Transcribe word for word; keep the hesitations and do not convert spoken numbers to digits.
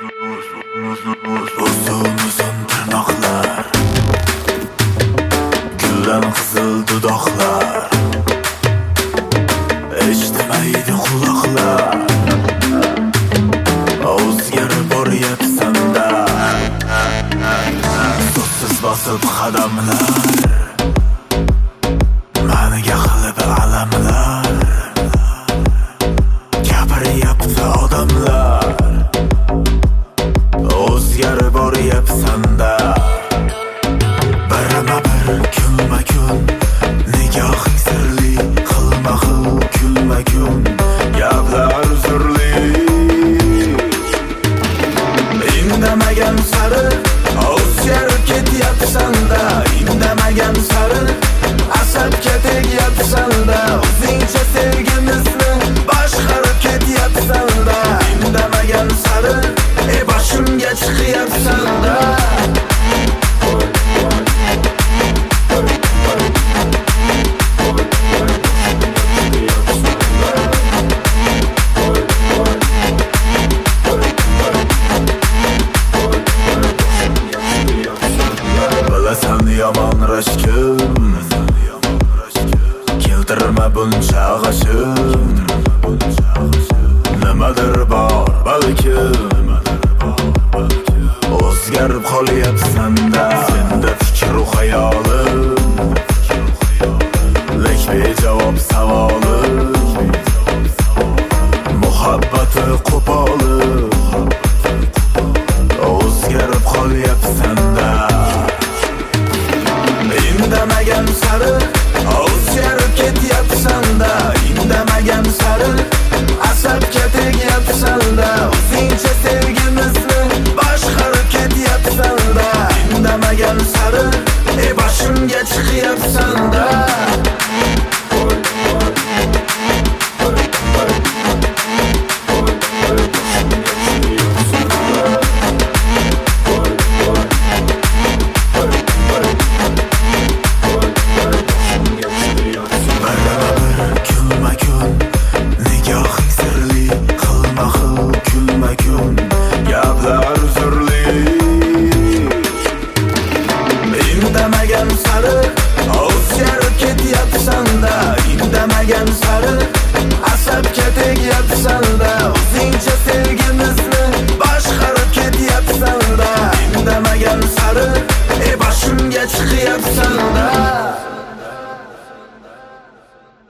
Uzun uzun tırnaklar, gülden kızıl dudaklar, eşitmeydi kulaklar. O'zgarib boryapsan-da, so'zsiz bosib qadamlar, maniga qilib alamlar, gapiryapti odamlar. O'zgarib boryapsan-da, birma-bir kunma-kun, nigohing sirli, xilma-xil kulma-kun, gaplar uzrli. Indamagan sari o'zgarib ketyapsan-da, indamagan sari asabga tegyapsan-da, o'zingcha sevgimizni boshqarib ketyapsan-da. Indamagan sari e boshimga chiqyapsan-da. Bilasan yomon rashkim, keltirma buncha g'ashim. Nimadir bor balkim, o'zgarib qolyapsan-da. Senda fikru xayolim, lek bejavob savolim, muhabbati qo'polib, o'zgarib qolyapsan-da. Indamagan sari o'zgarib ketyapsan-da, indamagan sari asabga tegyapsan-da, o'zingcha sevgimizni boshqarib ketyapsan-da. Indamagan sari e boshimga chiqyapsan-da. Indamagan sari o'zgarib ketyapsan-da, indamagan sari asabga tegyapsan-da, o'zingcha sevgimizni boshqarib ketyapsan-da. Indamagan sari e boshimga chiqyapsan-da.